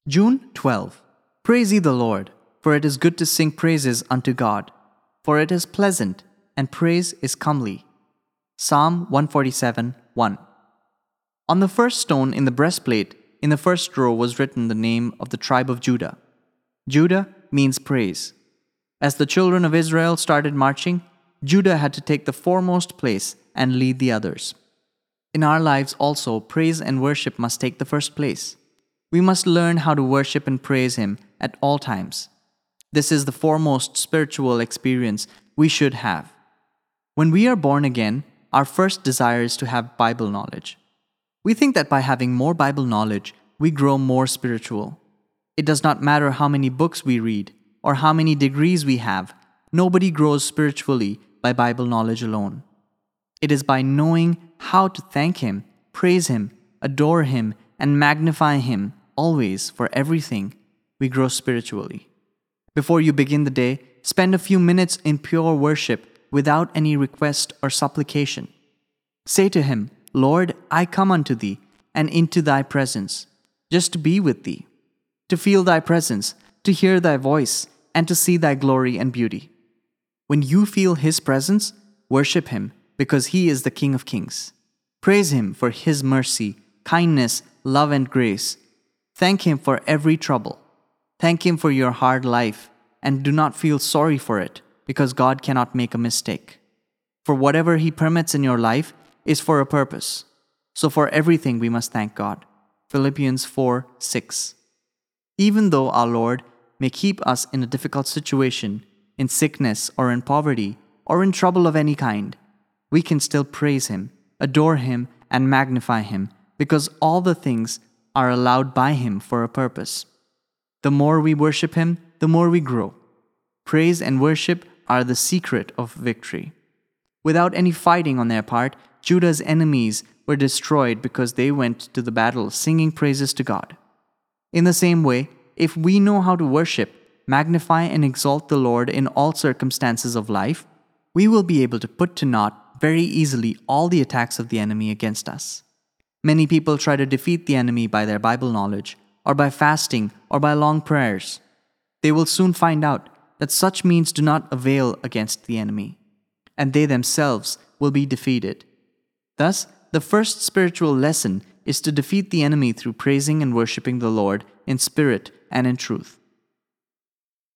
June 12. Praise ye the Lord, for it is good to sing praises unto God, for it is pleasant, and praise is comely. Psalm 147, 1. On the first stone in the breastplate, in the first row was written the name of the tribe of Judah. Judah means praise. As the children of Israel started marching, Judah had to take the foremost place and lead the others. In our lives also, praise and worship must take the first place. We must learn how to worship and praise Him at all times. This is the foremost spiritual experience we should have. When we are born again, our first desire is to have Bible knowledge. We think that by having more Bible knowledge, we grow more spiritual. It does not matter how many books we read or how many degrees we have. Nobody grows spiritually by Bible knowledge alone. It is by knowing how to thank Him, praise Him, adore Him, and magnify Him always for everything we grow spiritually. Before you begin the day, spend a few minutes in pure worship without any request or supplication. Say to Him, Lord, I come unto Thee and into Thy presence, just to be with Thee, to feel Thy presence, to hear Thy voice, and to see Thy glory and beauty. When you feel His presence, worship Him because He is the King of Kings. Praise Him for His mercy, kindness, love, and grace. Thank Him for every trouble. Thank Him for your hard life, and do not feel sorry for it, because God cannot make a mistake. For whatever He permits in your life is for a purpose. So for everything we must thank God. Philippians 4:6. Even though our Lord may keep us in a difficult situation, in sickness or in poverty, or in trouble of any kind, we can still praise Him, adore Him, and magnify Him, because all the things are allowed by Him for a purpose. The more we worship Him, the more we grow. Praise and worship are the secret of victory. Without any fighting on their part, Judah's enemies were destroyed because they went to the battle singing praises to God. In the same way, if we know how to worship, magnify, and exalt the Lord in all circumstances of life, we will be able to put to naught very easily all the attacks of the enemy against us. Many people try to defeat the enemy by their Bible knowledge, or by fasting, or by long prayers. They will soon find out that such means do not avail against the enemy, and they themselves will be defeated. Thus, the first spiritual lesson is to defeat the enemy through praising and worshiping the Lord in spirit and in truth.